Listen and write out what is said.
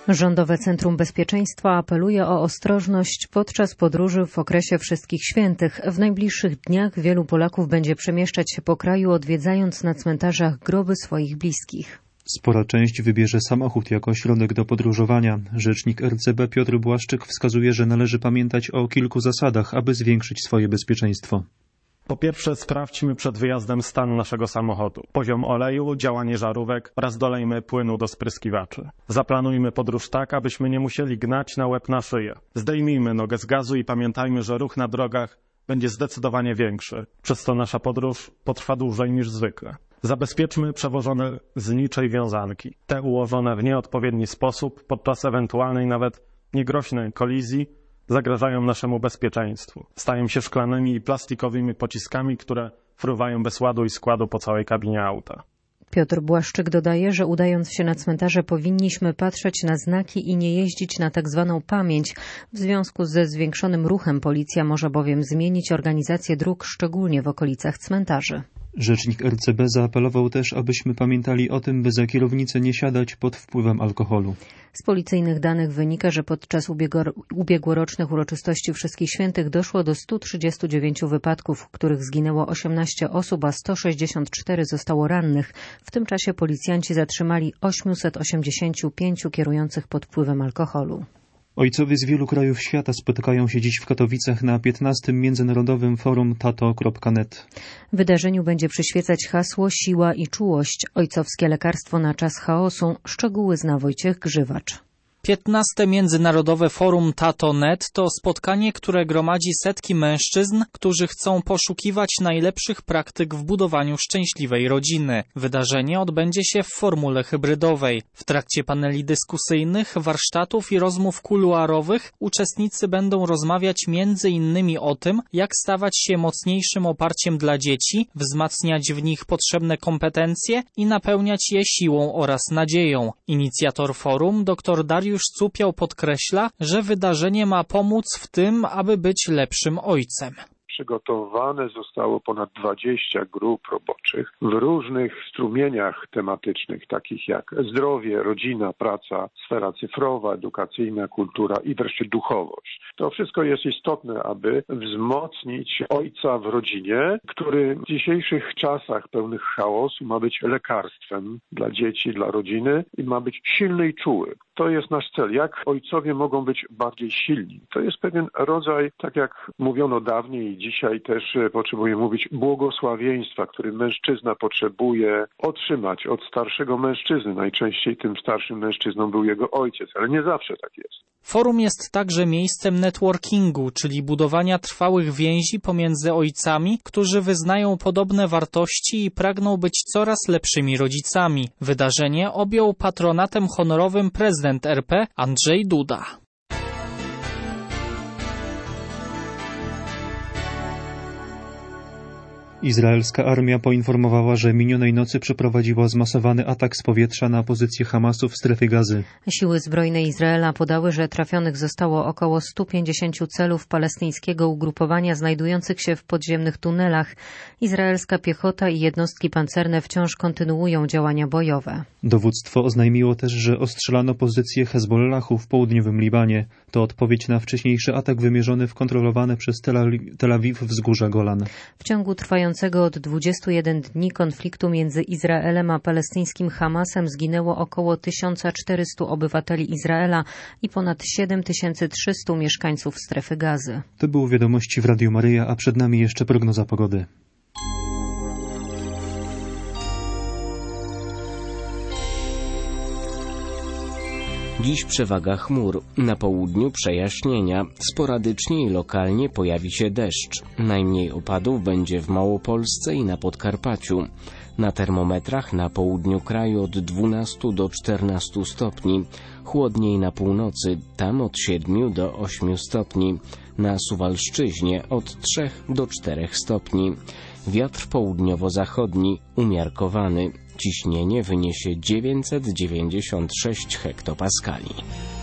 Rządowe Centrum Bezpieczeństwa apeluje o ostrożność podczas podróży w okresie Wszystkich Świętych. W najbliższych dniach wielu Polaków będzie przemieszczać się po kraju, odwiedzając na cmentarzach groby swoich bliskich. Spora część wybierze samochód jako środek do podróżowania. Rzecznik RCB Piotr Błaszczyk wskazuje, że należy pamiętać o kilku zasadach, aby zwiększyć swoje bezpieczeństwo. Po pierwsze, sprawdźmy przed wyjazdem stan naszego samochodu, poziom oleju, działanie żarówek oraz dolejmy płynu do spryskiwaczy. Zaplanujmy podróż tak, abyśmy nie musieli gnać na łeb na szyję. Zdejmijmy nogę z gazu i pamiętajmy, że ruch na drogach będzie zdecydowanie większy. Przez to nasza podróż potrwa dłużej niż zwykle. Zabezpieczmy przewożone z niczej wiązanki. Te ułożone w nieodpowiedni sposób podczas ewentualnej nawet niegroźnej kolizji zagrażają naszemu bezpieczeństwu. Stają się szklanymi i plastikowymi pociskami, które fruwają bez ładu i składu po całej kabinie auta. Piotr Błaszczyk dodaje, że udając się na cmentarze powinniśmy patrzeć na znaki i nie jeździć na tak zwaną pamięć. W związku ze zwiększonym ruchem policja może bowiem zmienić organizację dróg, szczególnie w okolicach cmentarzy. Rzecznik RCB zaapelował też, abyśmy pamiętali o tym, by za kierownicę nie siadać pod wpływem alkoholu. Z policyjnych danych wynika, że podczas ubiegłorocznych uroczystości Wszystkich Świętych doszło do 139 wypadków, w których zginęło 18 osób, a 164 zostało rannych. W tym czasie policjanci zatrzymali 885 kierujących pod wpływem alkoholu. Ojcowie z wielu krajów świata spotykają się dziś w Katowicach na 15. Międzynarodowym Forum tato.net. Wydarzeniu będzie przyświecać hasło Siła i czułość. Ojcowskie lekarstwo na czas chaosu. Szczegóły zna Wojciech Grzywacz. 15. Międzynarodowe Forum Tato.net to spotkanie, które gromadzi setki mężczyzn, którzy chcą poszukiwać najlepszych praktyk w budowaniu szczęśliwej rodziny. Wydarzenie odbędzie się w formule hybrydowej. W trakcie paneli dyskusyjnych, warsztatów i rozmów kuluarowych uczestnicy będą rozmawiać m.in. o tym, jak stawać się mocniejszym oparciem dla dzieci, wzmacniać w nich potrzebne kompetencje i napełniać je siłą oraz nadzieją. Inicjator forum, dr Dariusz Cupiał, podkreśla, że wydarzenie ma pomóc w tym, aby być lepszym ojcem. Przygotowane zostało ponad 20 grup roboczych w różnych strumieniach tematycznych, takich jak zdrowie, rodzina, praca, sfera cyfrowa, edukacyjna, kultura i wreszcie duchowość. To wszystko jest istotne, aby wzmocnić ojca w rodzinie, który w dzisiejszych czasach pełnych chaosu ma być lekarstwem dla dzieci, dla rodziny i ma być silny i czuły. To jest nasz cel. Jak ojcowie mogą być bardziej silni? To jest pewien rodzaj, tak jak mówiono dawniej i dzisiaj też potrzebuje mówić, błogosławieństwa, który mężczyzna potrzebuje otrzymać od starszego mężczyzny. Najczęściej tym starszym mężczyzną był jego ojciec, ale nie zawsze tak jest. Forum jest także miejscem networkingu, czyli budowania trwałych więzi pomiędzy ojcami, którzy wyznają podobne wartości i pragną być coraz lepszymi rodzicami. Wydarzenie objął patronatem honorowym prezydent RP Andrzej Duda. Izraelska armia poinformowała, że minionej nocy przeprowadziła zmasowany atak z powietrza na pozycję Hamasu w strefie Gazy. Siły zbrojne Izraela podały, że trafionych zostało około 150 celów palestyńskiego ugrupowania znajdujących się w podziemnych tunelach. Izraelska piechota i jednostki pancerne wciąż kontynuują działania bojowe. Dowództwo oznajmiło też, że ostrzelano pozycje Hezbollahu w południowym Libanie. To odpowiedź na wcześniejszy atak wymierzony w kontrolowane przez Tel Awiw wzgórza Golan. W ciągu trwającego od 21 dni konfliktu między Izraelem a palestyńskim Hamasem zginęło około 1400 obywateli Izraela i ponad 7300 mieszkańców strefy Gazy. To były wiadomości w Radiu Maryja, a przed nami jeszcze prognoza pogody. Dziś przewaga chmur. Na południu przejaśnienia. Sporadycznie i lokalnie pojawi się deszcz. Najmniej opadów będzie w Małopolsce i na Podkarpaciu. Na termometrach na południu kraju od 12 do 14 stopni. Chłodniej na północy, tam od 7 do 8 stopni. Na Suwalszczyźnie od 3 do 4 stopni. Wiatr południowo-zachodni umiarkowany. Ciśnienie wyniesie 996 hektopaskali.